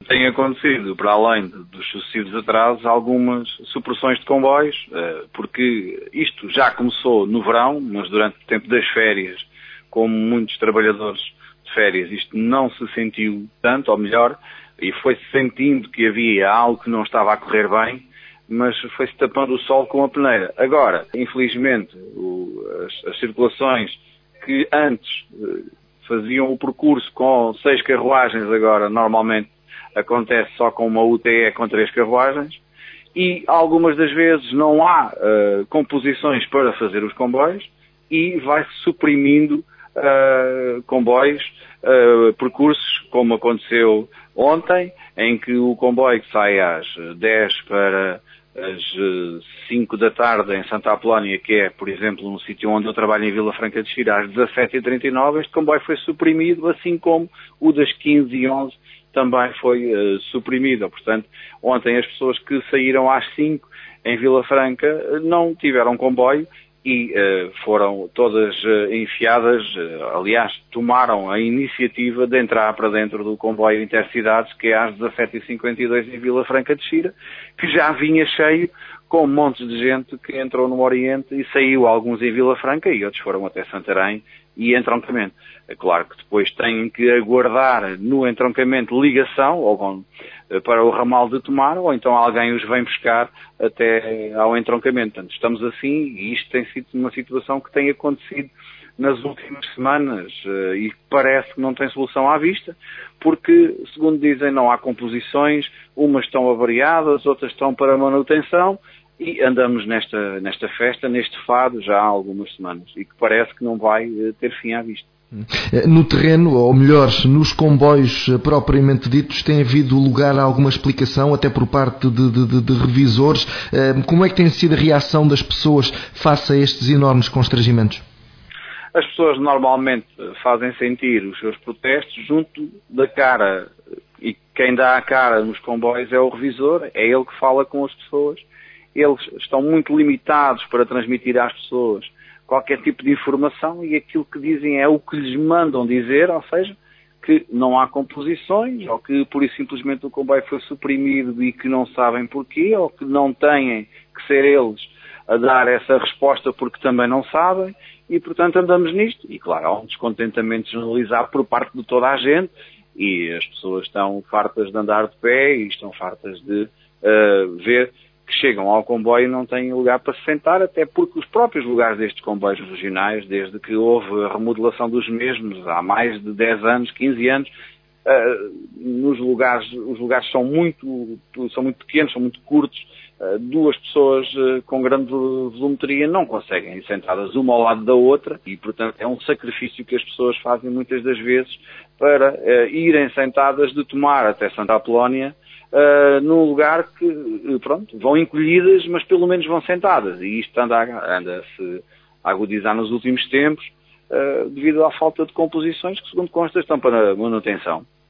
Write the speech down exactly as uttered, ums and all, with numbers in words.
tem acontecido, para além dos sucessivos atrasos, algumas supressões de comboios, porque isto já começou no verão, mas durante o tempo das férias, como muitos trabalhadores de férias, isto não se sentiu tanto, ou melhor, e foi-se sentindo que havia algo que não estava a correr bem, mas foi-se tapando o sol com a peneira. Agora, infelizmente, o, as, as circulações que antes eh, faziam o percurso com seis carruagens, agora normalmente acontece só com uma U T E com três carruagens, e algumas das vezes não há uh, composições para fazer os comboios, e vai-se suprimindo uh, comboios, uh, percursos, como aconteceu ontem, em que o comboio que sai às dez para às cinco da tarde em Santa Apolónia, que é, por exemplo, um sítio onde eu trabalho em Vila Franca de Xira, às dezassete e trinta e nove, este comboio foi suprimido, assim como o das quinze e onze também foi uh, suprimido. Portanto, ontem as pessoas que saíram às cinco em Vila Franca não tiveram comboio e uh, foram todas uh, enfiadas, uh, aliás, tomaram a iniciativa de entrar para dentro do comboio Intercidades, que é às dezassete e cinquenta e dois em Vila Franca de Xira, que já vinha cheio, com montes de gente que entrou no Oriente e saiu, alguns em Vila Franca e outros foram até Santarém e entroncamento. É claro que depois têm que aguardar no entroncamento ligação, ou vão para o ramal de Tomar, ou então alguém os vem buscar até ao entroncamento. Portanto, estamos assim, e isto tem sido uma situação que tem acontecido nas últimas semanas e parece que não tem solução à vista, porque, segundo dizem, não há composições, umas estão avariadas, outras estão para manutenção, e andamos nesta, nesta festa, neste fado, já há algumas semanas, e que parece que não vai ter fim à vista. No terreno, ou melhor, nos comboios propriamente ditos, tem havido lugar a alguma explicação, até por parte de, de, de revisores? Como é que tem sido a reação das pessoas face a estes enormes constrangimentos? As pessoas normalmente fazem sentir os seus protestos junto da cara, e quem dá a cara nos comboios é o revisor, é ele que fala com as pessoas. Eles estão muito limitados para transmitir às pessoas qualquer tipo de informação, e aquilo que dizem é o que lhes mandam dizer, ou seja, que não há composições, ou que por isso simplesmente o comboio foi suprimido e que não sabem porquê, ou que não têm que ser eles a dar essa resposta porque também não sabem, e portanto andamos nisto. E claro, há um descontentamento generalizado por parte de toda a gente, e as pessoas estão fartas de andar de pé e estão fartas de uh, ver que chegam ao comboio e não têm lugar para se sentar, até porque os próprios lugares destes comboios regionais, desde que houve a remodelação dos mesmos, há mais de dez anos, quinze anos, uh, nos lugares, os lugares são muito, são muito pequenos, são muito curtos, uh, duas pessoas uh, com grande volumetria não conseguem ir sentadas uma ao lado da outra, e portanto é um sacrifício que as pessoas fazem muitas das vezes para uh, irem sentadas de Tomar até Santa Apolónia, Uh, num lugar que, pronto, vão encolhidas, mas pelo menos vão sentadas. E isto anda a, anda a se agudizar nos últimos tempos, uh, devido à falta de composições que, segundo consta, estão para manutenção.